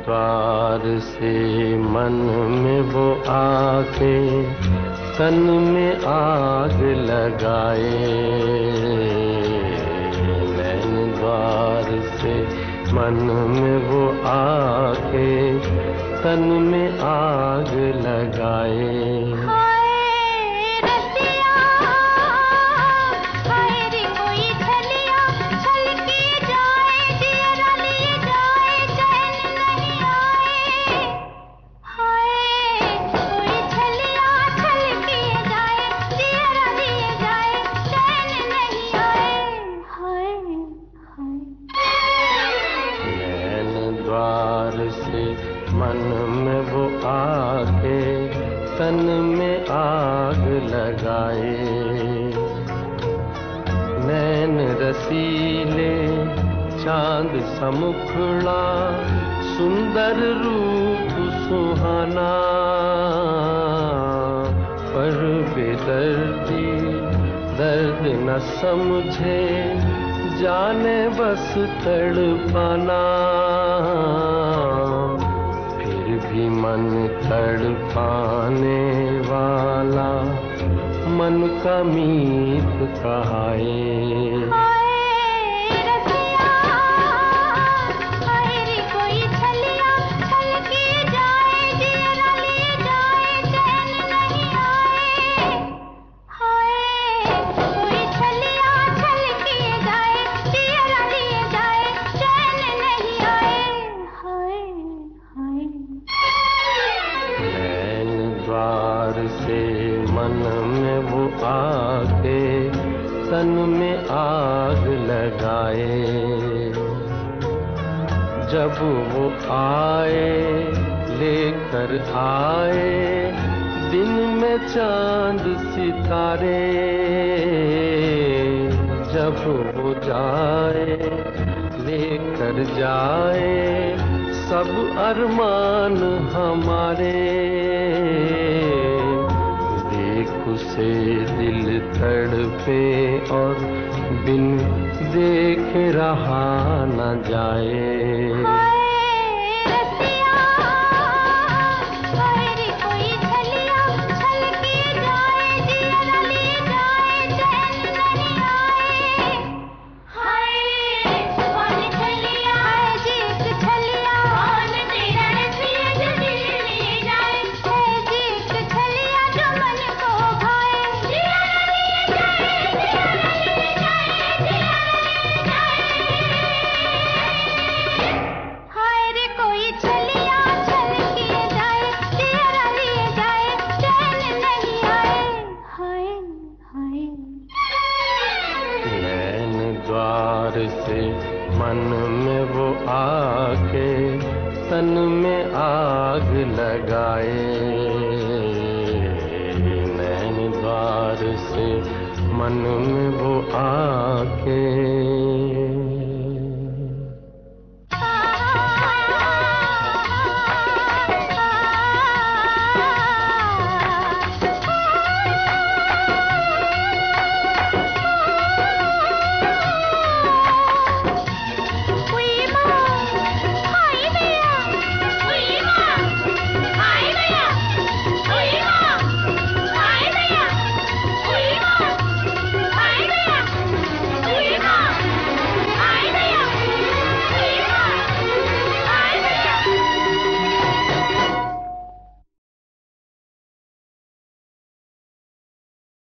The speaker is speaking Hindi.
द्वार से मन में वो आके तन में आग लगाए। नैन द्वार से मन में वो आके तन में आग लगाए। से मन में वो आके तन में आग लगाए। नैन रसीले चांद सा मुखड़ा सुंदर रूप सुहाना, पर बेदर्दी दर्द न समझे जाने बस तड़पाना। फिर भी मन तड़पाने वाला मन का मीत कहाए। से मन में वो आके तन में आग लगाए। जब वो आए लेकर आए दिन में चांद सितारे, जब वो जाए लेकर जाए सब अरमान हमारे। उसे दिल तड़पे और बिन देख रहा न जाए। द्वार से मन में वो आके तन में आग लगाए। नैन द्वार से मन में वो आके